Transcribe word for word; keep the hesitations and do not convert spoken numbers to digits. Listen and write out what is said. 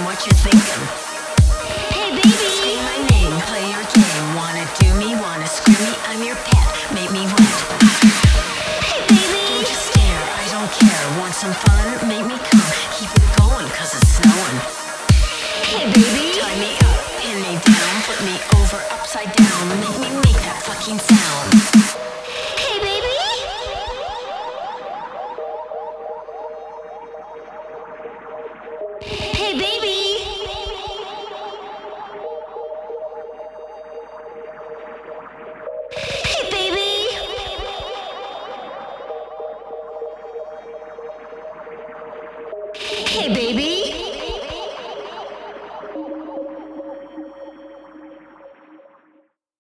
what you thinking? Hey baby, scream my name, play your game. Wanna do me, wanna screw me, I'm your pet, make me wet. Hey baby, don't just stare, I don't care. Want some fun, make me come. Keep it going, cause it's snowing. Hey baby, tie me up, pin me down, flip me over upside down. Make me make that fucking sound. Hey baby, hey baby, hey baby, hey baby.